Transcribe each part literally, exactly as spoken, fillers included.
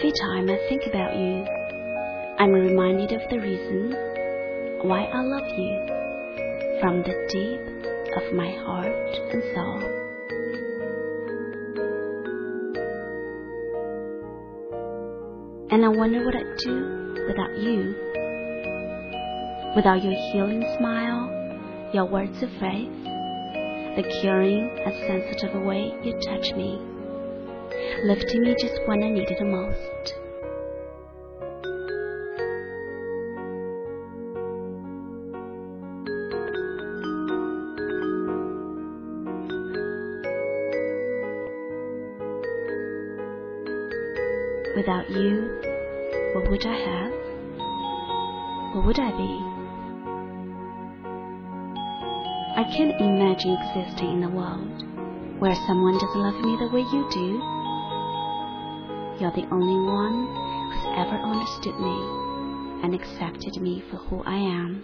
Every time I think about you, I'm reminded of the reason why I love you from the deep of my heart and soul. And I wonder what I'd do without you, without your healing smile, your words of faith, the caring and sensitive way you touch me, lifting me just when I need it the most. Without you, what would I have? What would I be? I can't imagine existing in a world where someone doesn't love me the way you do. You're the only one who's ever understood me and accepted me for who I am.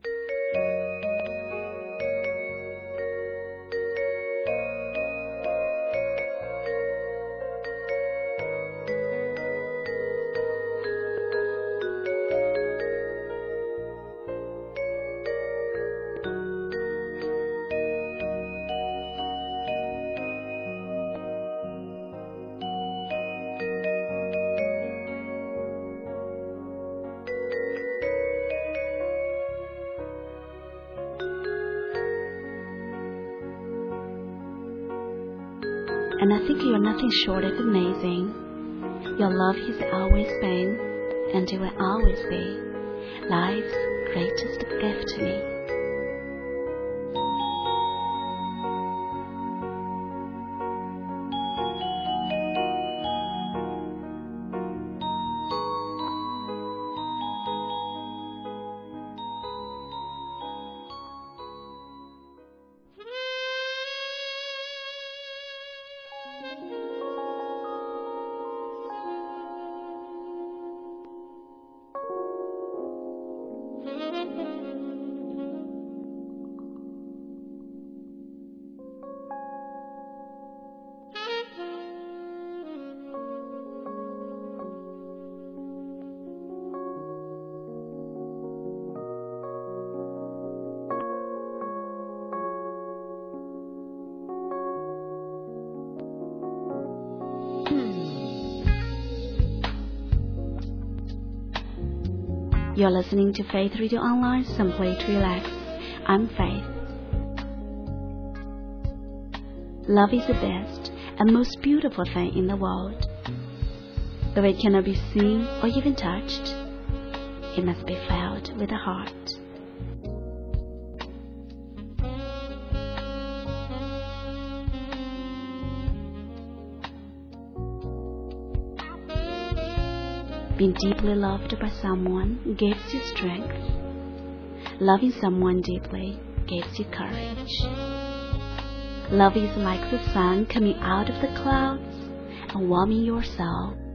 And I think you're nothing short of amazing. Your love has always been, and it will always be, life's greatest gift to me. You're listening to Faith Radio Online, simply to relax. I'm Faith. Love is the best and most beautiful thing in the world. Though it cannot be seen or even touched, it must be felt with the heart. Being deeply loved by someone gives you strength. Loving someone deeply gives you courage. Love is like the sun coming out of the clouds and warming your soul.